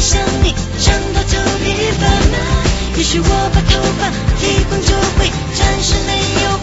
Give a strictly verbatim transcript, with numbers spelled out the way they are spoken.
想你，长到头皮发麻。也许我把头发剃光就会暂时没有